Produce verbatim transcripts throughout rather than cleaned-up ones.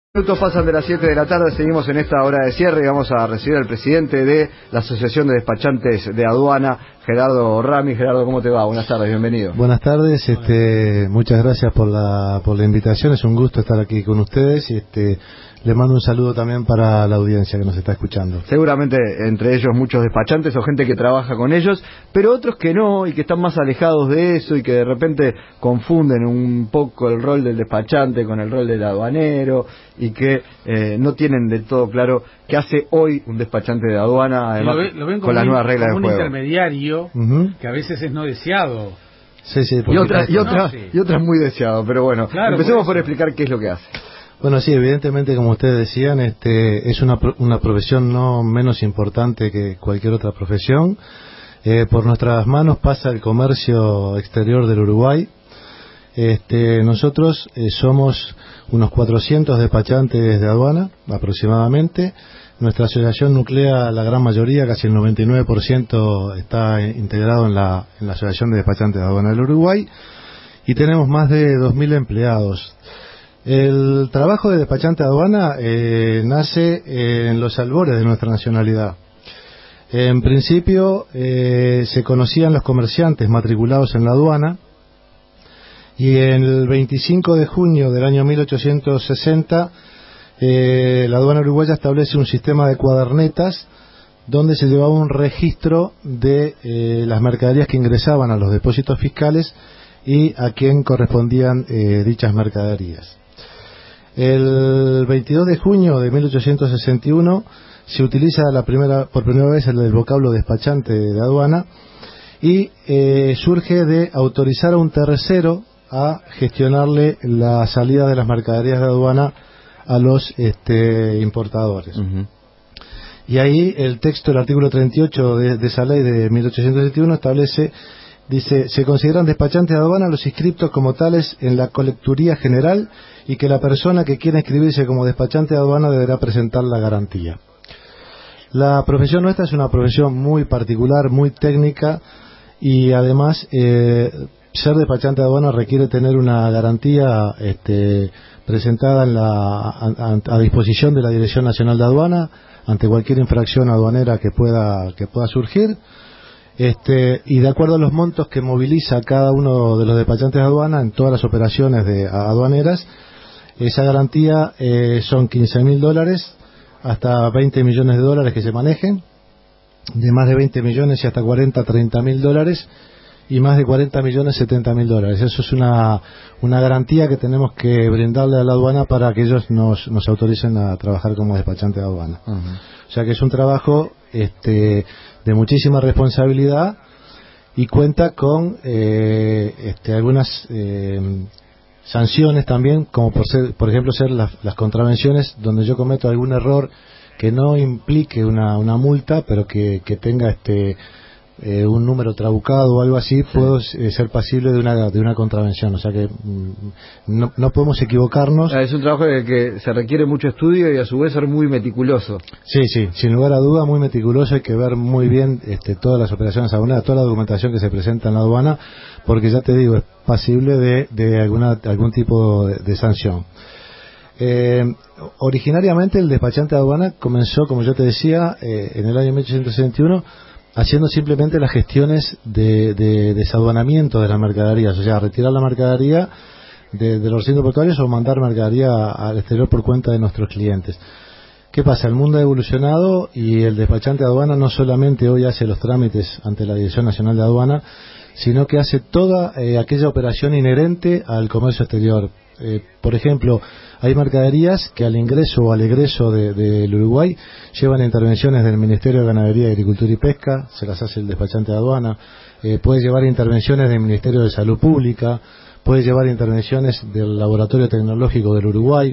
Minutos pasan de las siete de la tarde, seguimos en esta hora de cierre y vamos a recibir al presidente de la Asociación de Despachantes de Aduana, Gerardo Rami. Gerardo, ¿cómo te va? Buenas tardes, bienvenido. Buenas tardes, este, muchas gracias por la por la invitación, es un gusto estar aquí con ustedes y este, les mando un saludo también para la audiencia que nos está escuchando. Seguramente entre ellos muchos despachantes o gente que trabaja con ellos, pero otros que no y que están más alejados de eso y que de repente confunden un poco el rol del despachante con el rol del aduanero y que eh, no tienen del todo claro qué hace hoy un despachante de aduana, además lo ven, lo ven con las nuevas reglas del juego. Un intermediario uh-huh. que a veces es no deseado. Sí, sí, y otra y otra no, sí. y otra es muy deseado, pero bueno, claro, empecemos por, por explicar qué es lo que hace. Bueno, sí, evidentemente, como ustedes decían, este es una una profesión no menos importante que cualquier otra profesión. Eh, por nuestras manos pasa el comercio exterior del Uruguay. Este, nosotros eh, somos unos cuatrocientos despachantes de aduana, aproximadamente. Nuestra asociación nuclea la gran mayoría, casi el noventa y nueve por ciento está integrado en la, en la Asociación de Despachantes de Aduana del Uruguay. Y tenemos más de dos mil empleados. El trabajo de despachante de aduana eh, nace eh, en los albores de nuestra nacionalidad. En principio eh, se conocían los comerciantes matriculados en la aduana y el veinticinco de junio del año mil ochocientos sesenta eh, la aduana uruguaya establece un sistema de cuadernetas donde se llevaba un registro de eh, las mercaderías que ingresaban a los depósitos fiscales y a quién correspondían eh, dichas mercaderías. El veintidós de junio de mil ochocientos sesenta y uno se utiliza la primera, por primera vez el, el vocablo despachante de aduana y eh, surge de autorizar a un tercero a gestionarle la salida de las mercaderías de aduana a los este, importadores. Uh-huh. Y ahí el texto, el artículo treinta y ocho de, de esa ley de mil ochocientos sesenta y uno establece, dice, se consideran despachantes de aduana los inscriptos como tales en la colecturía general y que la persona que quiera inscribirse como despachante de aduana deberá presentar la garantía. La profesión nuestra es una profesión muy particular, muy técnica y además eh, ser despachante de aduana requiere tener una garantía este, presentada en la, a, a disposición de la Dirección Nacional de Aduana ante cualquier infracción aduanera que pueda, que pueda surgir. Este, y de acuerdo a los montos que moviliza cada uno de los despachantes de aduana en todas las operaciones de aduaneras, esa garantía eh, son quince mil dólares hasta veinte millones de dólares que se manejen, de más de veinte millones y hasta cuarenta, treinta mil dólares, y más de cuarenta millones, setenta mil dólares. Eso es una, una garantía que tenemos que brindarle a la aduana para que ellos nos, nos autoricen a trabajar como despachante de aduana. Uh-huh. O sea que es un trabajo este, de muchísima responsabilidad y cuenta con eh, este, algunas eh, sanciones también, como por ser, por ejemplo, ser las, las contravenciones donde yo cometo algún error que no implique una, una multa, pero que, que tenga este eh, un número trabucado o algo así, puedo eh, ser pasible de una de una contravención. O sea que mm, no, no podemos equivocarnos. Es un trabajo que, que se requiere mucho estudio y a su vez ser muy meticuloso. Sí, sí, sin lugar a duda muy meticuloso. Hay que ver muy bien este, todas las operaciones aduaneras, toda la documentación que se presenta en la aduana, porque ya te digo, es pasible de, de alguna algún tipo de, de sanción. Eh, originariamente el despachante de aduana comenzó, como yo te decía, eh, en el año mil ochocientos sesenta y uno haciendo simplemente las gestiones de, de desaduanamiento de las mercaderías, o sea, retirar la mercadería de, de los recintos portuarios o mandar mercadería al exterior por cuenta de nuestros clientes. ¿Qué pasa? El mundo ha evolucionado y el despachante de aduana no solamente hoy hace los trámites ante la Dirección Nacional de Aduana, sino que hace toda eh, aquella operación inherente al comercio exterior. Eh, por ejemplo, hay mercaderías que al ingreso o al egreso del de, de Uruguay llevan intervenciones del Ministerio de Ganadería, Agricultura y Pesca, se las hace el despachante de aduana, eh, puede llevar intervenciones del Ministerio de Salud Pública, puede llevar intervenciones del Laboratorio Tecnológico del Uruguay.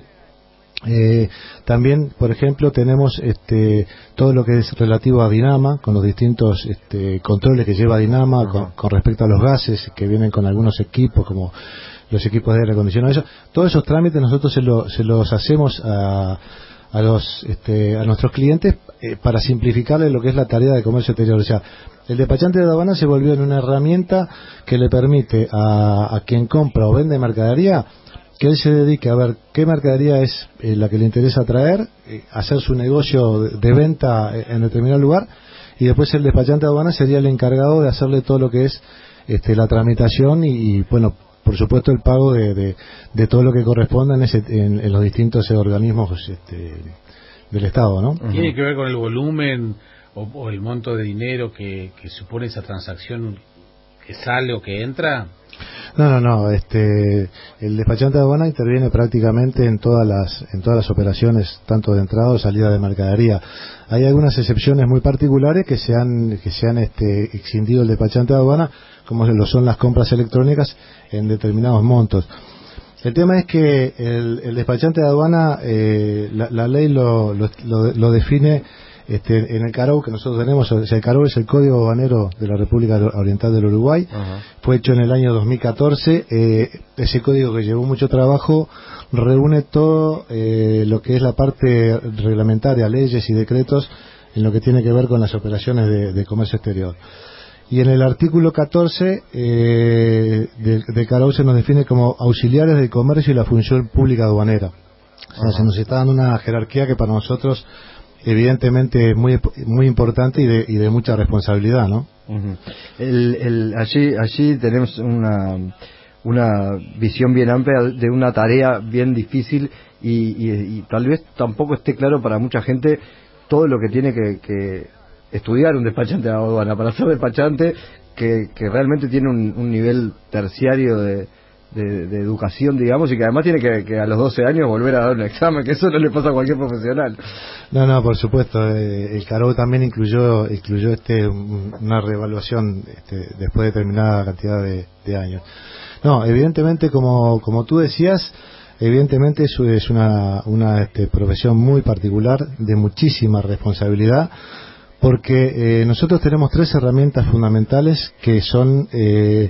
Eh, también, por ejemplo, tenemos este, todo lo que es relativo a Dinama, con los distintos este, controles que lleva Dinama uh-huh. con, con respecto a los gases que vienen con algunos equipos como los equipos de aire acondicionado. Eso, todos esos trámites nosotros se, lo, se los hacemos a, a los este, a nuestros clientes eh, para simplificarle lo que es la tarea de comercio exterior. O sea, el despachante de aduana se volvió en una herramienta que le permite a, a quien compra o vende mercadería que él se dedique a ver qué mercadería es eh, la que le interesa traer, eh, hacer su negocio de, de venta en determinado lugar, y después el despachante de aduana sería el encargado de hacerle todo lo que es este, la tramitación y, y bueno, por supuesto el pago de, de, de todo lo que corresponda en, ese, en, en los distintos organismos este, del Estado, ¿no? ¿Tiene que ver con el volumen o, o el monto de dinero que, que supone esa transacción que sale o que entra? No, no, no. Este, el despachante de aduana interviene prácticamente en todas las en todas las operaciones, tanto de entrada o salida de mercadería. Hay algunas excepciones muy particulares que se han que se han este, extendido el despachante de aduana, como lo son las compras electrónicas en determinados montos. El tema es que el, el despachante de aduana, eh, la, la ley lo, lo, lo, lo define este, en el CARO que nosotros tenemos. O sea, el CARO es el Código Aduanero de la República Oriental del Uruguay. Uh-huh. Fue hecho en el año dos mil catorce. Eh, ese código, que llevó mucho trabajo, reúne todo eh, lo que es la parte reglamentaria, leyes y decretos en lo que tiene que ver con las operaciones de, de comercio exterior. Y en el artículo catorce eh, del de CARO se nos define como auxiliares del comercio y la función pública aduanera. O sea, se nos está dando una jerarquía que para nosotros evidentemente es muy muy importante y de, y de mucha responsabilidad, ¿no? Uh-huh. el, el, allí allí tenemos una una visión bien amplia de una tarea bien difícil y, y, y tal vez tampoco esté claro para mucha gente todo lo que tiene que, que estudiar un despachante de aduana para ser despachante, que, que realmente tiene un, un nivel terciario de, de, de educación, digamos, y que además tiene que, que a los doce años volver a dar un examen, que eso no le pasa a cualquier profesional. No, no, por supuesto. Eh, el CARO también incluyó incluyó este una reevaluación este, después de determinada cantidad de, de años. No, evidentemente, como como tú decías, evidentemente eso es una una este, profesión muy particular, de muchísima responsabilidad, porque eh, nosotros tenemos tres herramientas fundamentales que son eh,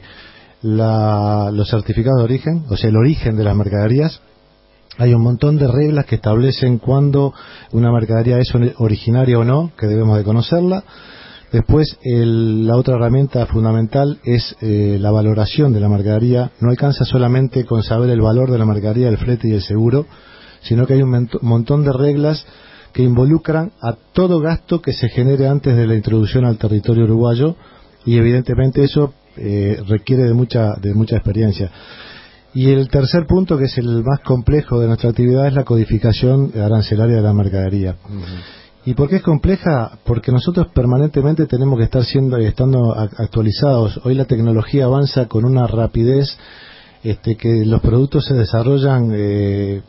la, los certificados de origen, o sea, el origen de las mercaderías. Hay un montón de reglas que establecen cuándo una mercadería es originaria o no, que debemos de conocerla. Después, el, la otra herramienta fundamental es eh, la valoración de la mercadería. No alcanza solamente con saber el valor de la mercadería, el flete y el seguro, sino que hay un montón de reglas que involucran a todo gasto que se genere antes de la introducción al territorio uruguayo, y evidentemente eso eh, requiere de mucha de mucha experiencia. Y el tercer punto, que es el más complejo de nuestra actividad, es la codificación arancelaria de la mercadería. Uh-huh. ¿Y por qué es compleja? Porque nosotros permanentemente tenemos que estar siendo estando actualizados. Hoy la tecnología avanza con una rapidez este, que los productos se desarrollan. Eh,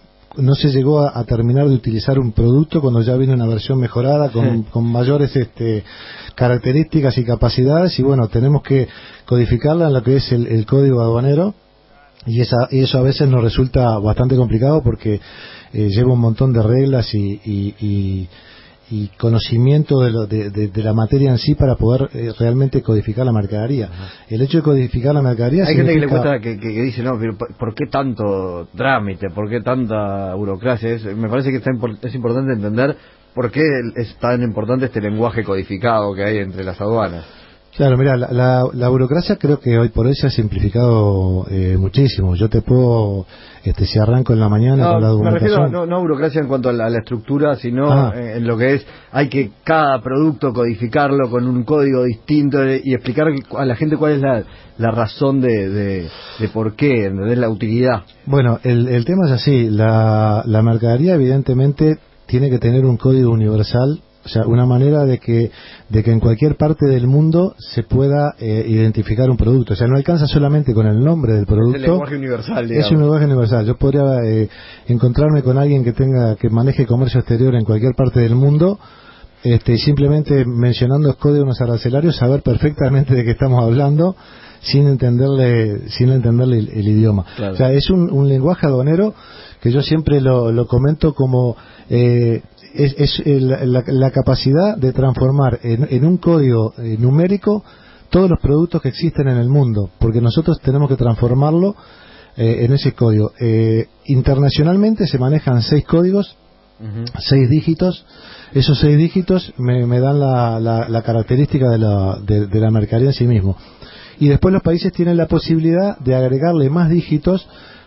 no se llegó a, a terminar de utilizar un producto cuando ya viene una versión mejorada con, sí. con mayores este, características y capacidades, y bueno, tenemos que codificarla en lo que es el, el código aduanero, y, esa, y eso a veces nos resulta bastante complicado porque eh, lleva un montón de reglas y, y, y, y conocimiento de, lo, de, de, de la materia en sí para poder eh, realmente codificar la mercadería. Uh-huh. El hecho de codificar la mercadería hay significa... gente que le cuesta, que, que, que dice, no, pero ¿por qué tanto trámite? ¿Por qué tanta burocracia? Es, me parece que está import- es importante entender por qué es tan importante este lenguaje codificado que hay entre las aduanas. Claro, mira, la, la, la burocracia creo que hoy por hoy se ha simplificado eh, muchísimo. Yo te puedo, este, si arranco en la mañana no, con la documentación... Me refiero, no, no burocracia en cuanto a la, a la estructura, sino ah. en, en lo que es, hay que cada producto codificarlo con un código distinto y explicar a la gente cuál es la, la razón de, de, de por qué, ¿entendés? La utilidad. Bueno, el, el tema es así, la, la mercadería evidentemente tiene que tener un código universal. O sea, una manera de que de que en cualquier parte del mundo se pueda eh, identificar un producto. O sea, no alcanza solamente con el nombre del producto. Es el lenguaje universal, digamos. Es un lenguaje universal. Yo podría eh, encontrarme con alguien que tenga que maneje comercio exterior en cualquier parte del mundo, este, simplemente mencionando los códigos arancelarios, saber perfectamente de qué estamos hablando, sin entenderle sin entenderle el, el idioma. Claro. O sea, es un, un lenguaje aduanero que yo siempre lo, lo comento como... Eh, es, es la, la, la capacidad de transformar en, en un código eh, numérico todos los productos que existen en el mundo, porque nosotros tenemos que transformarlo eh, en ese código. Eh, internacionalmente se manejan seis códigos, uh-huh. seis dígitos. Esos seis dígitos me, me dan la, la, la característica de la, de, de la mercadería en sí mismo. Y después los países tienen la posibilidad de agregarle más dígitos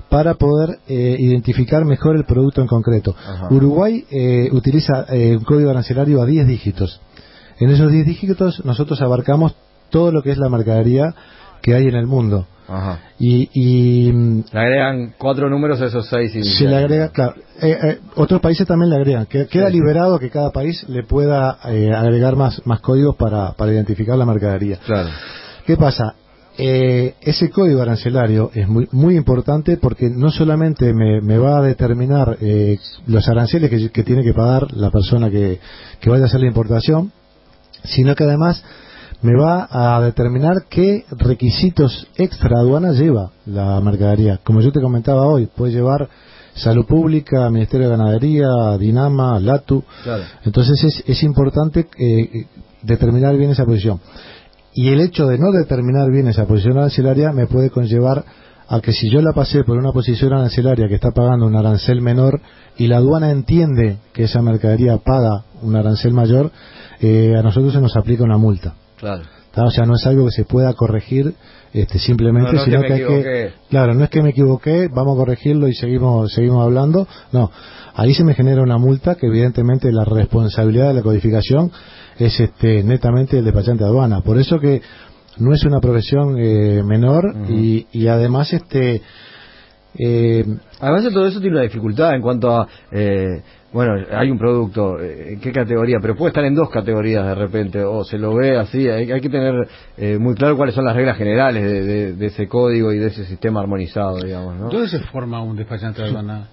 para poder eh, identificar mejor el producto en concreto. Ajá. Uruguay eh, utiliza eh, un código arancelario a diez dígitos. En esos diez dígitos nosotros abarcamos todo lo que es la mercadería que hay en el mundo. Ajá. Y, y le agregan cuatro números a esos seis. Se le agrega, claro. Eh, eh, otros países también le agregan. Queda, queda sí, liberado que cada país le pueda eh, agregar más, más códigos para, para identificar la mercadería. Claro. ¿Qué pasa? Eh, ese código arancelario es muy muy importante porque no solamente me, me va a determinar eh, los aranceles que, que tiene que pagar la persona que, que vaya a hacer la importación, sino que además me va a determinar qué requisitos extra aduana lleva la mercadería. Como yo te comentaba hoy, puede llevar Salud Pública, Ministerio de Ganadería, DINAMA, LATU. Claro. Entonces es, es importante eh, determinar bien esa posición. Y el hecho de no determinar bien esa posición arancelaria me puede conllevar a que si yo la pasé por una posición arancelaria que está pagando un arancel menor y la aduana entiende que esa mercadería paga un arancel mayor, eh, a nosotros se nos aplica una multa. Claro. O sea, no es algo que se pueda corregir este, simplemente, no, no sino que, que hay que... Claro, no es que me equivoqué, vamos a corregirlo y seguimos seguimos hablando. No, ahí se me genera una multa que evidentemente la responsabilidad de la codificación es este, netamente el despachante de aduana. Por eso que no es una profesión eh, menor. Uh-huh. y, y además... este eh, Además de todo eso tiene una dificultad en cuanto a... Eh, bueno, hay un producto, ¿en qué categoría? Pero puede estar en dos categorías de repente, o se lo ve así. Hay, hay que tener eh, muy claro cuáles son las reglas generales de, de, de ese código y de ese sistema armonizado, digamos, ¿no? ¿Dónde se forma un despachante de aduana?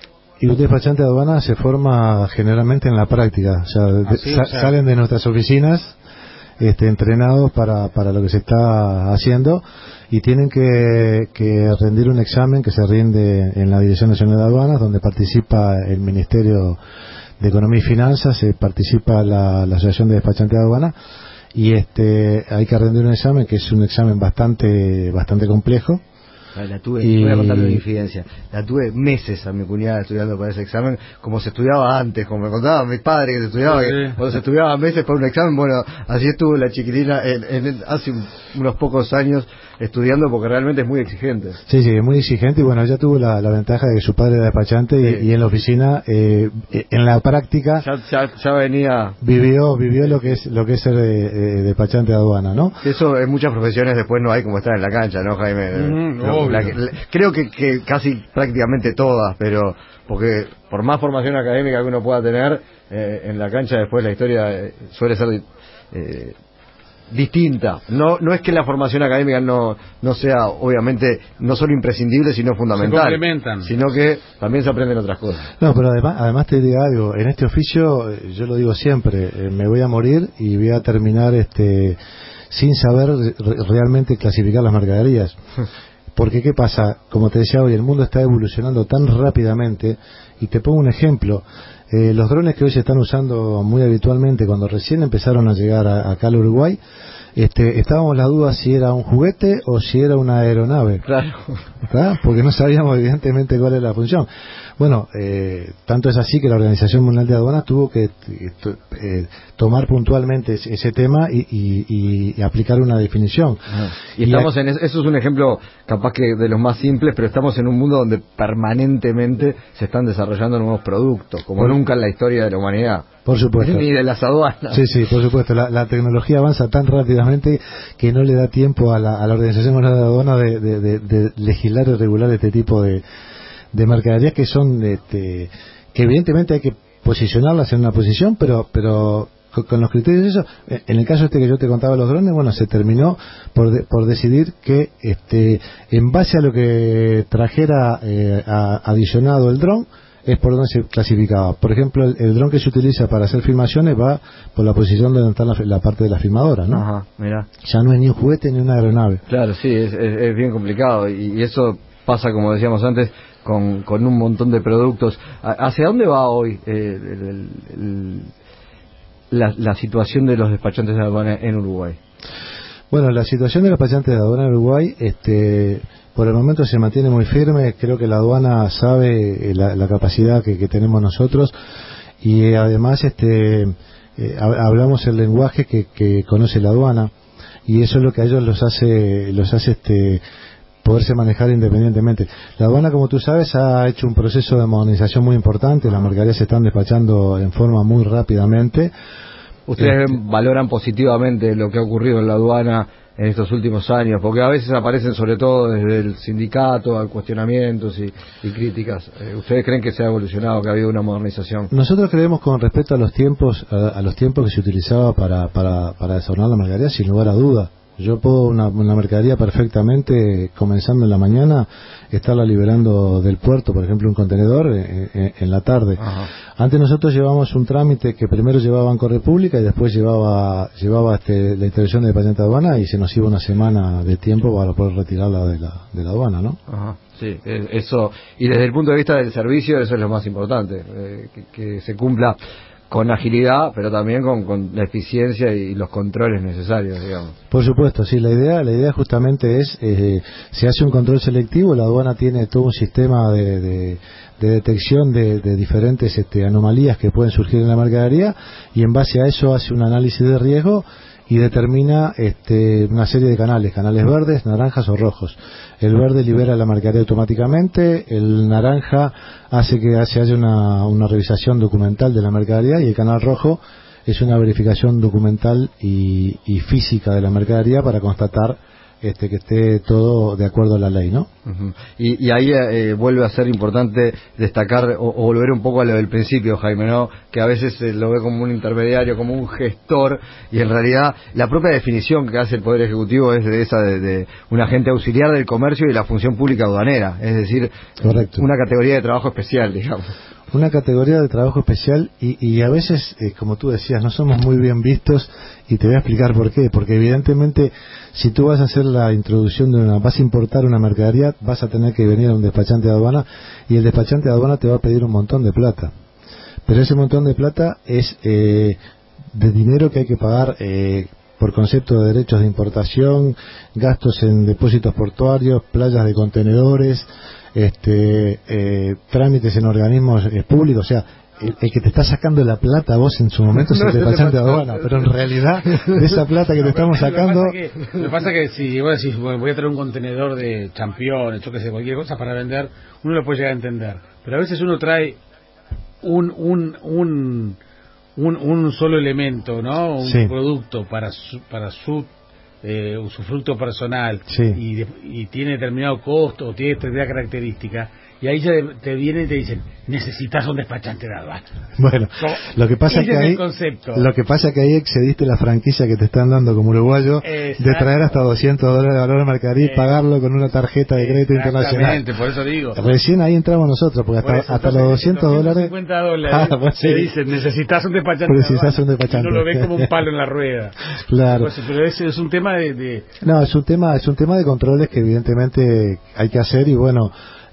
Y un despachante de aduana se forma generalmente en la práctica. O sea, de, ¿sí? sa- o sea, salen de nuestras oficinas este, entrenados para, para lo que se está haciendo y tienen que, que rendir un examen que se rinde en la Dirección Nacional de Aduanas, donde participa el Ministerio de Economía y Finanzas, eh, participa la, la Asociación de Despachantes de Aduana, y este hay que rendir un examen que es un examen bastante bastante complejo. La tuve, y... voy a contarle una infidencia. La tuve meses a mi cuñada estudiando para ese examen, como se estudiaba antes, como me contaban mis padres que se estudiaba, sí, que cuando se estudiaba meses para un examen. Bueno, así estuvo la chiquitina en, en, hace un, unos pocos años estudiando, porque realmente es muy exigente. Sí, sí, es muy exigente, y bueno, ella tuvo la, la ventaja de que su padre era despachante, sí. y, y en la oficina, eh, en la práctica, ya, ya, ya venía... Vivió vivió lo que es lo que es ser eh, eh, despachante de aduana, ¿no? Eso en muchas profesiones después no hay como estar en la cancha, ¿no, Jaime? Mm, no, la, la, creo que, que casi prácticamente todas, pero porque por más formación académica que uno pueda tener, eh, en la cancha después la historia eh, suele ser... Eh, distinta. No no es que la formación académica no no sea, obviamente, no solo imprescindible, sino fundamental. Se complementan. Sino que también se aprenden otras cosas. No, pero además, además te digo algo, en este oficio, yo lo digo siempre, eh, me voy a morir y voy a terminar este sin saber re- realmente clasificar las mercaderías. Porque, ¿qué pasa? Como te decía hoy, el mundo está evolucionando tan rápidamente, y te pongo un ejemplo. Eh, los drones que hoy se están usando muy habitualmente, cuando recién empezaron a llegar a, acá al Uruguay, este, estábamos la duda si era un juguete o si era una aeronave. Claro. ¿Verdad? Porque no sabíamos evidentemente cuál era la función. Bueno, eh, tanto es así que la Organización Mundial de Aduanas tuvo que eh, tomar puntualmente ese, ese tema y, y, y aplicar una definición. Ajá. Y, y estamos a... en eso es un ejemplo capaz que de los más simples, pero estamos en un mundo donde permanentemente se están desarrollando nuevos productos, como bueno, nunca en la historia de la humanidad. Por supuesto. Ni de las aduanas. Sí, sí, por supuesto. La, la tecnología avanza tan rápidamente que no le da tiempo a la, a la Organización Mundial de Aduanas de, de, de, de legislar y regular este tipo de, de mercaderías que son, este, que evidentemente hay que posicionarlas en una posición, pero, pero con, con los criterios de eso. En el caso este que yo te contaba, los drones, bueno, se terminó por, de, por decidir que, este, en base a lo que trajera eh, a, adicionado el dron, es por donde se clasificaba. Por ejemplo, el, el dron que se utiliza para hacer filmaciones va por la posición donde está la, la parte de la filmadora, ¿no? Ajá, mira. Ya no es ni un juguete ni una aeronave. Claro, sí, es, es, es bien complicado, y, y eso pasa, como decíamos antes, con, con un montón de productos. ¿Hacia dónde va hoy eh, el, el, el, la, la situación de los despachantes de aduana en Uruguay? Bueno, la situación de los despachantes de aduana en Uruguay, este... por el momento se mantiene muy firme. Creo que la aduana sabe la, la capacidad que, que tenemos nosotros, y eh, además este eh, hablamos el lenguaje que, que conoce la aduana, y eso es lo que a ellos los hace los hace este poderse manejar independientemente. La aduana, como tú sabes, ha hecho un proceso de modernización muy importante, las mercaderías se están despachando en forma muy rápidamente. ¿Ustedes este, valoran positivamente lo que ha ocurrido en la aduana en estos últimos años? Porque a veces aparecen, sobre todo desde el sindicato, cuestionamientos y, y críticas. Eh, ¿Ustedes creen que se ha evolucionado, que ha habido una modernización? Nosotros creemos, con respecto a los tiempos a, a los tiempos que se utilizaba para para para desordenar la mercadería, sin lugar a duda. Yo puedo una, una mercadería perfectamente, comenzando en la mañana, estarla liberando del puerto, por ejemplo, un contenedor en, en, en la tarde. Ajá. Antes nosotros llevábamos un trámite que primero llevaba Banco República y después llevaba llevaba este, la intervención de despachante de aduana, y se nos iba una semana de tiempo para poder retirarla de la, de la aduana, ¿no? Ajá. Sí, eso. Y desde el punto de vista del servicio, eso es lo más importante, eh, que, que se cumpla con agilidad, pero también con, con la eficiencia y los controles necesarios, digamos. Por supuesto, sí, la idea la idea justamente es, eh, se hace un control selectivo, la aduana tiene todo un sistema de, de, de detección de, de diferentes este, anomalías que pueden surgir en la mercadería, y en base a eso hace un análisis de riesgo y determina este, una serie de canales, canales verdes, naranjas o rojos. El verde libera la mercadería automáticamente, el naranja hace que se haya una, una revisación documental de la mercadería, y el canal rojo es una verificación documental y, y física de la mercadería para constatar este, que esté todo de acuerdo a la ley, ¿no? Uh-huh. Y, y ahí eh, vuelve a ser importante destacar o, o volver un poco a lo del principio, Jaime, ¿no? Que a veces se lo ve como un intermediario, como un gestor, y en realidad la propia definición que hace el Poder Ejecutivo es de esa de, de un agente auxiliar del comercio y la función pública aduanera, es decir, correcto, una categoría de trabajo especial, digamos. Una categoría de trabajo especial, y, y a veces, eh, como tú decías, no somos muy bien vistos, y te voy a explicar por qué. Porque evidentemente, si tú vas a hacer la introducción de una, vas a importar una mercadería, vas a tener que venir a un despachante de aduana, y el despachante de aduana te va a pedir un montón de plata. Pero ese montón de plata es eh, de dinero que hay que pagar eh, por concepto de derechos de importación, gastos en depósitos portuarios, playas de contenedores, este eh, trámites en organismos eh, públicos. O sea, el, el que te está sacando la plata a vos en su momento es el despachante de aduana, pero en realidad de esa plata que te estamos sacando... Lo que pasa que, lo que pasa que si vos decís, bueno, voy a traer un contenedor de championes, yo que sé, cualquier cosa para vender, uno lo puede llegar a entender, pero a veces uno trae un un un un, un solo elemento, ¿no? Un sí. producto para su, para su eh, usufructo personal, sí. y, de, y tiene determinado costo o tiene determinada característica, y ahí ya te vienen y te dicen, necesitas un despachante de aduana. Bueno, ¿Cómo? lo que pasa es que ahí, lo que pasa que ahí excediste la franquicia que te están dando como uruguayo. Exacto. De traer hasta doscientos dólares de valor de mercadería y pagarlo con una tarjeta de crédito internacional. Exactamente, por eso digo. Recién ahí entramos nosotros, porque hasta, eso, hasta los doscientos dólares... cincuenta dólares ah, pues, sí. Te dicen, necesitas un despachante. Necesitas un despachante. Y uno lo ve como un palo en la rueda. Claro. Pues, pero ese es un tema de, de... No, es un tema, es un tema de controles que evidentemente hay que hacer, y bueno...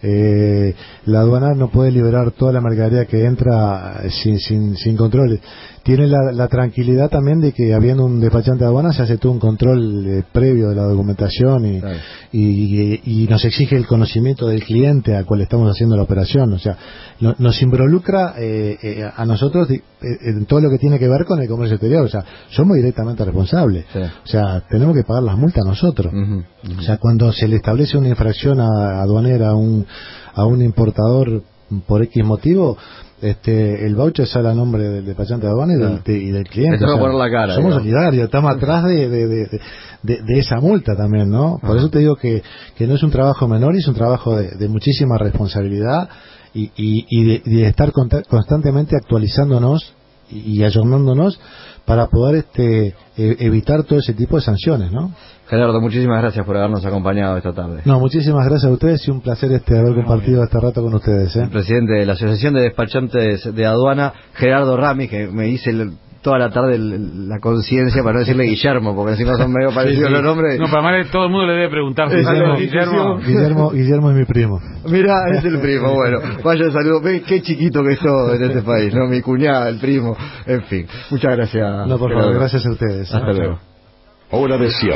Eh, la aduana no puede liberar toda la mercadería que entra sin, sin, sin controles. Tiene la, la tranquilidad también de que, habiendo un despachante de aduana, se hace todo un control eh, previo de la documentación, y, claro. y, y, y nos exige el conocimiento del cliente al cual estamos haciendo la operación. O sea, no, nos involucra eh, eh, a nosotros eh, en todo lo que tiene que ver con el comercio exterior. O sea, somos directamente responsables. Sí. O sea, tenemos que pagar las multas nosotros. Uh-huh, uh-huh. O sea, cuando se le establece una infracción a, aduanera a un, a un importador por X motivo, este el voucher sale a nombre del despachante de aduana y, claro. del, y del cliente. O sea, poner la cara, somos digamos. solidarios, estamos atrás de, de, de, de, de esa multa también, ¿no? Por Ajá. eso te digo que, que no es un trabajo menor, y es un trabajo de, de muchísima responsabilidad, y, y, y de, de estar constantemente actualizándonos y ayornándonos para poder este evitar todo ese tipo de sanciones, ¿no? Gerardo, muchísimas gracias por habernos acompañado esta tarde. No, muchísimas gracias a ustedes, y un placer este haber compartido este rato con ustedes, ¿eh? El presidente de la Asociación de Despachantes de Aduana, Gerardo Rami, que me dice el, toda la tarde el, la conciencia para no decirle Guillermo, porque si no son medio parecidos sí, sí. los nombres. No, para más todo el mundo le debe preguntar. Guillermo, Guillermo, Guillermo, Guillermo es mi primo. Mira, es el primo, bueno, vaya saludo. Ve qué chiquito que es todo en este país, ¿no? Mi cuñada, el primo, en fin. Muchas gracias. No, por favor, gracias a ustedes. Hasta luego. Hora de cierre.